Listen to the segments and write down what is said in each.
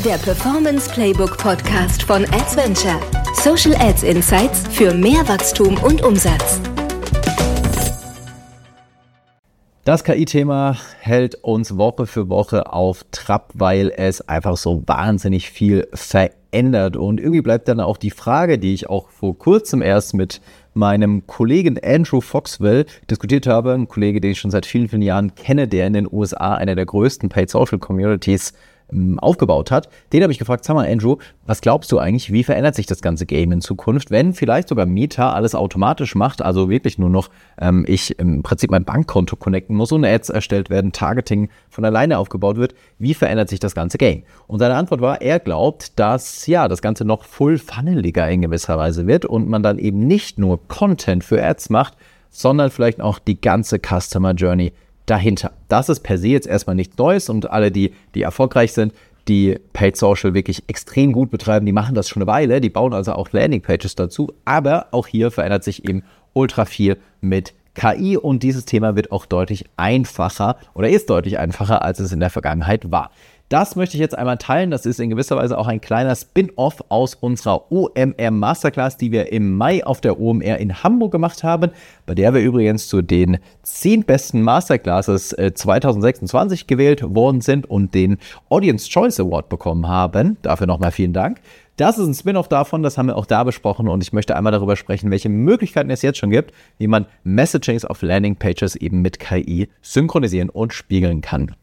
Der Performance Playbook Podcast von Adventure. Social Ads Insights für mehr Wachstum und Umsatz. Das KI-Thema hält uns Woche für Woche auf Trab, weil es einfach so wahnsinnig viel verändert. Und irgendwie bleibt dann auch die Frage, die ich auch vor kurzem erst mit meinem Kollegen Andrew Foxwell diskutiert habe, ein Kollege, den ich schon seit vielen, vielen Jahren kenne, der in den USA eine der größten Paid Social Communities aufgebaut hat. Den habe ich gefragt, sag mal Andrew, was glaubst du eigentlich, wie verändert sich das ganze Game in Zukunft, wenn vielleicht sogar Meta alles automatisch macht, also wirklich nur noch ich im Prinzip mein Bankkonto connecten muss und Ads erstellt werden, Targeting von alleine aufgebaut wird, wie verändert sich das ganze Game? Und seine Antwort war, er glaubt, dass das Ganze noch full-funneliger in gewisser Weise wird und man dann eben nicht nur Content für Ads macht, sondern vielleicht auch die ganze Customer Journey dahinter. Das ist per se jetzt erstmal nichts Neues und alle, die erfolgreich sind, die Paid Social wirklich extrem gut betreiben, die machen das schon eine Weile, die bauen also auch Landingpages dazu, aber auch hier verändert sich eben ultra viel mit KI und dieses Thema wird auch deutlich einfacher oder ist deutlich einfacher, als es in der Vergangenheit war. Das möchte ich jetzt einmal teilen. Das ist in gewisser Weise auch ein kleiner Spin-off aus unserer OMR Masterclass, die wir im Mai auf der OMR in Hamburg gemacht haben, bei der wir übrigens zu den 10 besten Masterclasses 2026 gewählt worden sind und den Audience Choice Award bekommen haben. Dafür nochmal vielen Dank. Das ist ein Spin-off davon, das haben wir auch da besprochen und ich möchte einmal darüber sprechen, welche Möglichkeiten es jetzt schon gibt, wie man Messagings auf Landingpages eben mit KI synchronisieren und spiegeln kann.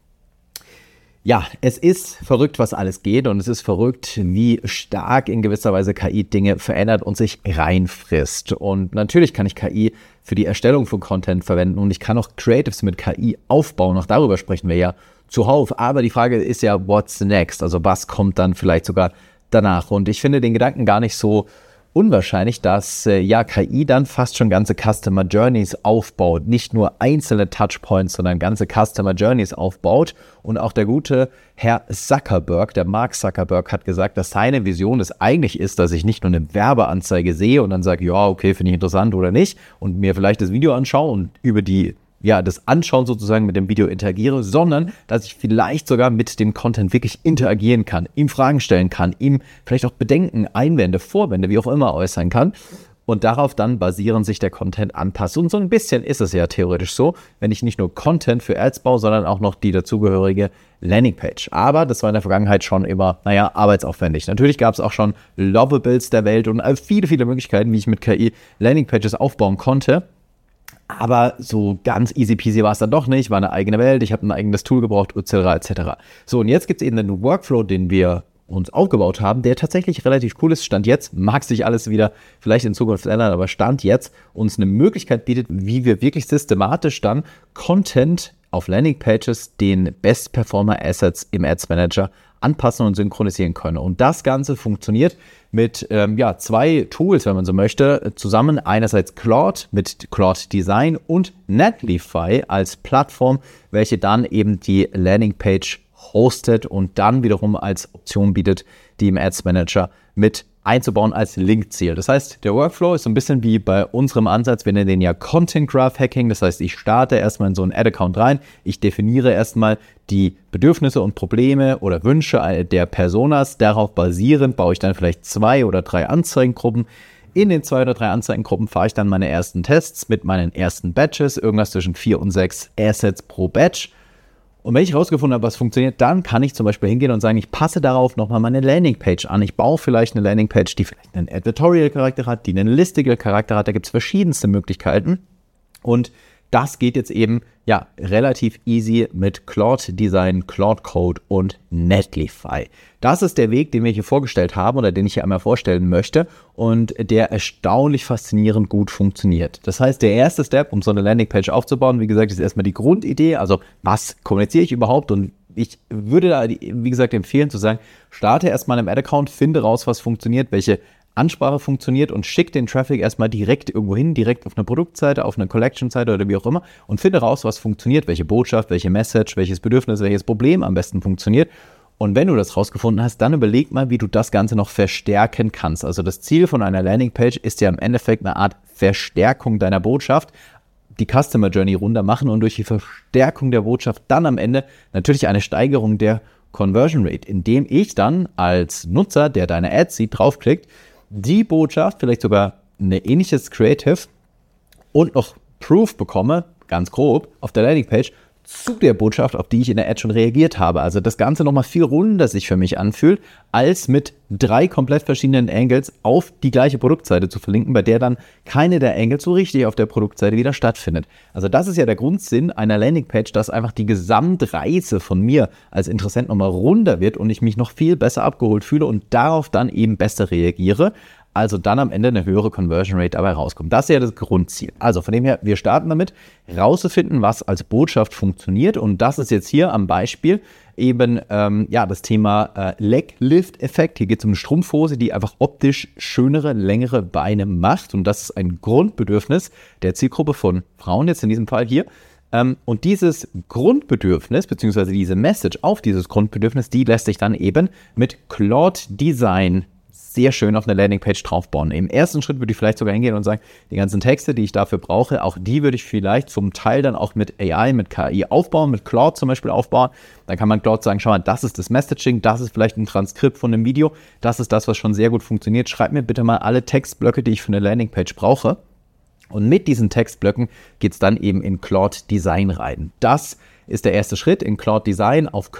Ja, es ist verrückt, was alles geht und es ist verrückt, wie stark in gewisser Weise KI Dinge verändert und sich reinfrisst. Und natürlich kann ich KI für die Erstellung von Content verwenden und ich kann auch Creatives mit KI aufbauen. Auch darüber sprechen wir ja zuhauf. Aber die Frage ist ja, what's next? Also was kommt dann vielleicht sogar danach? Und ich finde den Gedanken gar nicht so unwahrscheinlich, dass KI dann fast schon ganze Customer Journeys aufbaut. Nicht nur einzelne Touchpoints, sondern ganze Customer Journeys aufbaut. Und auch der gute Herr Zuckerberg, der Mark Zuckerberg, hat gesagt, dass seine Vision es eigentlich ist, dass ich nicht nur eine Werbeanzeige sehe und dann sage, ja, okay, finde ich interessant oder nicht und mir vielleicht das Video anschaue und über das Anschauen sozusagen mit dem Video interagiere, sondern dass ich vielleicht sogar mit dem Content wirklich interagieren kann, ihm Fragen stellen kann, ihm vielleicht auch Bedenken, Einwände, Vorwände, wie auch immer äußern kann und darauf dann basierend sich der Content anpasst. Und so ein bisschen ist es ja theoretisch so, wenn ich nicht nur Content für Ads baue, sondern auch noch die dazugehörige Landingpage. Aber das war in der Vergangenheit schon immer, arbeitsaufwendig. Natürlich gab es auch schon Lovables der Welt und viele, viele Möglichkeiten, wie ich mit KI Landingpages aufbauen konnte. Aber so ganz easy peasy war es dann doch nicht, war eine eigene Welt, ich habe ein eigenes Tool gebraucht, etc. etc. So, und jetzt gibt es eben einen Workflow, den wir uns aufgebaut haben, der tatsächlich relativ cool ist. Stand jetzt, mag sich alles wieder vielleicht in Zukunft ändern, aber Stand jetzt uns eine Möglichkeit bietet, wie wir wirklich systematisch dann Content auf Landingpages den Best Performer Assets im Ads Manager anpassen und synchronisieren können. Und das Ganze funktioniert mit 2 Tools, wenn man so möchte, zusammen. Einerseits Claude mit Claude Design und Netlify als Plattform, welche dann eben die Landingpage hostet und dann wiederum als Option bietet, die im Ads Manager mit einzubauen als Linkziel. Das heißt, der Workflow ist so ein bisschen wie bei unserem Ansatz, wir nennen den ja Content Graph Hacking. Das heißt, ich starte erstmal in so einen Ad-Account rein, ich definiere erstmal die Bedürfnisse und Probleme oder Wünsche der Personas. Darauf basierend baue ich dann vielleicht 2 oder 3 Anzeigengruppen. In den 2 oder 3 Anzeigengruppen fahre ich dann meine ersten Tests mit meinen ersten Batches, irgendwas zwischen 4 und 6 Assets pro Batch. Und wenn ich herausgefunden habe, was funktioniert, dann kann ich zum Beispiel hingehen und sagen, ich passe darauf nochmal meine Landingpage an. Ich baue vielleicht eine Landingpage, die vielleicht einen Advertorial-Charakter hat, die einen Listicle-Charakter hat. Da gibt es verschiedenste Möglichkeiten. Und das geht jetzt eben relativ easy mit Claude Design, Claude Code und Netlify. Das ist der Weg, den wir hier vorgestellt haben oder den ich hier einmal vorstellen möchte und der erstaunlich faszinierend gut funktioniert. Das heißt, der erste Step, um so eine Landingpage aufzubauen, wie gesagt, ist erstmal die Grundidee, also was kommuniziere ich überhaupt und ich würde da, wie gesagt, empfehlen zu sagen, starte erstmal im Ad-Account, finde raus, was funktioniert, welche Ansprache funktioniert und schick den Traffic erstmal direkt irgendwo hin, direkt auf eine Produktseite, auf eine Collection-Seite oder wie auch immer und finde raus, was funktioniert, welche Botschaft, welche Message, welches Bedürfnis, welches Problem am besten funktioniert. Und wenn du das rausgefunden hast, dann überleg mal, wie du das Ganze noch verstärken kannst. Also das Ziel von einer Landingpage ist ja im Endeffekt eine Art Verstärkung deiner Botschaft, die Customer Journey runter machen und durch die Verstärkung der Botschaft dann am Ende natürlich eine Steigerung der Conversion Rate, indem ich dann als Nutzer, der deine Ads sieht, draufklickt, die Botschaft, vielleicht sogar ein ähnliches Creative und noch Proof bekomme, ganz grob, auf der Landingpage zu der Botschaft, auf die ich in der Ad schon reagiert habe. Also das Ganze nochmal viel runder sich für mich anfühlt, als mit 3 komplett verschiedenen Angles auf die gleiche Produktseite zu verlinken, bei der dann keine der Angles so richtig auf der Produktseite wieder stattfindet. Also das ist ja der Grundsinn einer Landingpage, dass einfach die Gesamtreise von mir als Interessent nochmal runder wird und ich mich noch viel besser abgeholt fühle und darauf dann eben besser reagiere. Also dann am Ende eine höhere Conversion Rate dabei rauskommt. Das ist ja das Grundziel. Also von dem her, wir starten damit, rauszufinden, was als Botschaft funktioniert. Und das ist jetzt hier am Beispiel eben das Thema Leg-Lift-Effekt. Hier geht es um eine Strumpfhose, die einfach optisch schönere, längere Beine macht. Und das ist ein Grundbedürfnis der Zielgruppe von Frauen, jetzt in diesem Fall hier. Und dieses Grundbedürfnis, beziehungsweise diese Message auf dieses Grundbedürfnis, die lässt sich dann eben mit Claude Design sehr schön auf eine Landingpage draufbauen. Im ersten Schritt würde ich vielleicht sogar hingehen und sagen, die ganzen Texte, die ich dafür brauche, auch die würde ich vielleicht zum Teil dann auch mit AI, mit KI aufbauen, mit Claude zum Beispiel aufbauen. Dann kann man Claude sagen, schau mal, das ist das Messaging, das ist vielleicht ein Transkript von einem Video, das ist das, was schon sehr gut funktioniert. Schreib mir bitte mal alle Textblöcke, die ich für eine Landingpage brauche. Und mit diesen Textblöcken geht es dann eben in Claude Design rein. Das ist der erste Schritt in Claude Design auf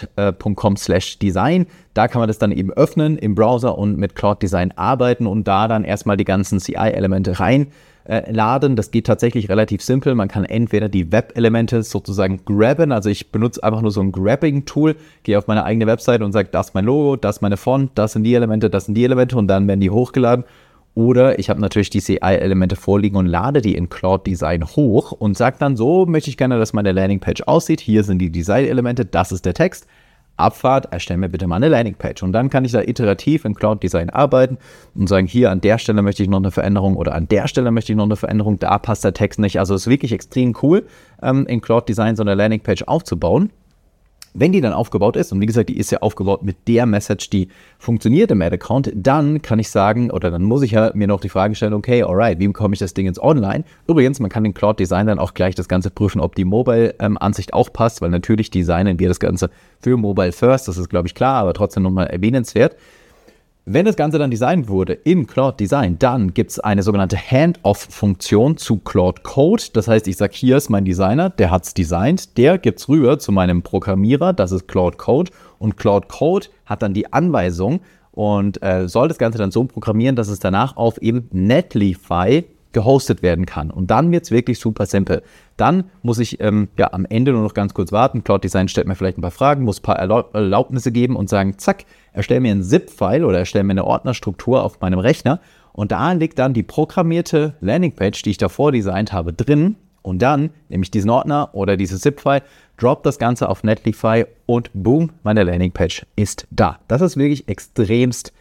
claude.com/design. Da kann man das dann eben öffnen im Browser und mit Claude Design arbeiten und da dann erstmal die ganzen CI-Elemente reinladen. Das geht tatsächlich relativ simpel. Man kann entweder die Web-Elemente sozusagen grabben, also ich benutze einfach nur so ein Grabbing-Tool, gehe auf meine eigene Website und sage, das ist mein Logo, das ist meine Font, das sind die Elemente, das sind die Elemente und dann werden die hochgeladen. Oder ich habe natürlich die CI-Elemente vorliegen und lade die in Claude Design hoch und sage dann, so möchte ich gerne, dass meine Landingpage aussieht. Hier sind die Design-Elemente, das ist der Text. Abfahrt, erstell mir bitte mal eine Landingpage. Und dann kann ich da iterativ in Claude Design arbeiten und sagen, hier an der Stelle möchte ich noch eine Veränderung oder an der Stelle möchte ich noch eine Veränderung, da passt der Text nicht. Also es ist wirklich extrem cool, in Claude Design so eine Landingpage aufzubauen. Wenn die dann aufgebaut ist, und wie gesagt, die ist ja aufgebaut mit der Message, die funktioniert im Ad-Account, dann kann ich sagen, oder dann muss ich ja mir noch die Frage stellen, okay, alright, wie bekomme ich das Ding jetzt online? Übrigens, man kann in Claude Design dann auch gleich das Ganze prüfen, ob die Mobile-Ansicht auch passt, weil natürlich designen wir das Ganze für Mobile First, das ist, glaube ich, klar, aber trotzdem nochmal erwähnenswert. Wenn das Ganze dann designt wurde in Claude Design, dann gibt es eine sogenannte Hand-Off-Funktion zu Claude Code. Das heißt, ich sage, hier ist mein Designer, der hat es designt, der gibt es rüber zu meinem Programmierer, das ist Claude Code. Und Claude Code hat dann die Anweisung und soll das Ganze dann so programmieren, dass es danach auf eben Netlify gehostet werden kann. Und dann wird es wirklich super simpel. Dann muss ich am Ende nur noch ganz kurz warten. Claude Design stellt mir vielleicht ein paar Fragen, muss ein paar Erlaubnisse geben und sagen, zack, erstell mir einen ZIP-File oder erstell mir eine Ordnerstruktur auf meinem Rechner. Und da liegt dann die programmierte Landingpage, die ich davor designt habe, drin. Und dann nehme ich diesen Ordner oder dieses ZIP-File, drop das Ganze auf Netlify und boom, meine Landingpage ist da. Das ist wirklich extremst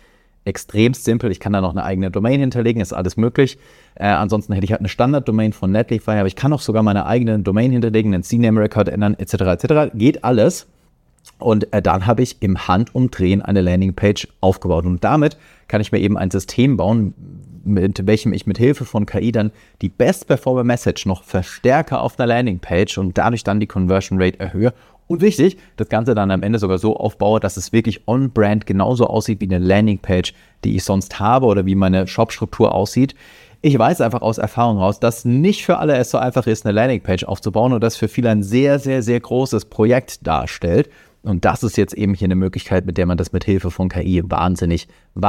simpel. Ich kann da noch eine eigene Domain hinterlegen, ist alles möglich. Ansonsten hätte ich halt eine Standard-Domain von Netlify, aber ich kann auch sogar meine eigene Domain hinterlegen, einen CNAME-Record ändern, etc. Geht alles. Und dann habe ich im Handumdrehen eine Landingpage aufgebaut. Und damit kann ich mir eben ein System bauen, mit welchem ich mit Hilfe von KI dann die Best-Performer-Message noch verstärke auf einer Landingpage und dadurch dann die Conversion Rate erhöhe. Und wichtig, das Ganze dann am Ende sogar so aufbaue, dass es wirklich on-brand genauso aussieht wie eine Landingpage, die ich sonst habe oder wie meine Shop-Struktur aussieht. Ich weiß einfach aus Erfahrung raus, dass nicht für alle es so einfach ist, eine Landingpage aufzubauen und das für viele ein sehr, sehr, sehr großes Projekt darstellt. Und das ist jetzt eben hier eine Möglichkeit, mit der man das mit Hilfe von KI wahnsinnig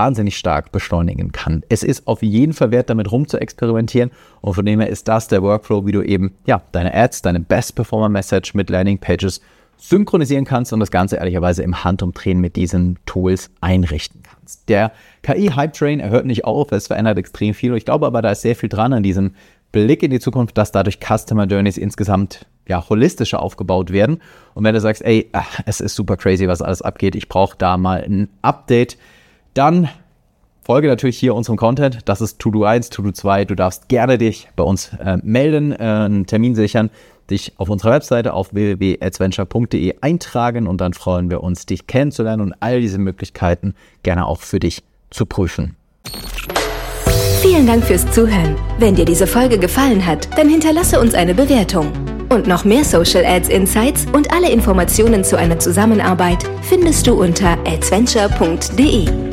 stark beschleunigen kann. Es ist auf jeden Fall wert, damit rum zu experimentieren und von dem her ist das der Workflow, wie du eben deine Ads, deine Best-Performer-Message mit Landingpages synchronisieren kannst und das Ganze ehrlicherweise im Handumdrehen mit diesen Tools einrichten kannst. Der KI-Hype-Train hört nicht auf, es verändert extrem viel. Ich glaube aber, da ist sehr viel dran an diesem Blick in die Zukunft, dass dadurch Customer Journeys insgesamt holistischer aufgebaut werden. Und wenn du sagst, es ist super crazy, was alles abgeht, ich brauche da mal ein Update, dann folge natürlich hier unserem Content. Das ist To-Do 1, To-Do 2. Du darfst gerne dich bei uns melden, einen Termin sichern, dich auf unserer Webseite auf www.adsventure.de eintragen und dann freuen wir uns, dich kennenzulernen und all diese Möglichkeiten gerne auch für dich zu prüfen. Vielen Dank fürs Zuhören. Wenn dir diese Folge gefallen hat, dann hinterlasse uns eine Bewertung. Und noch mehr Social Ads Insights und alle Informationen zu einer Zusammenarbeit findest du unter adventure.de.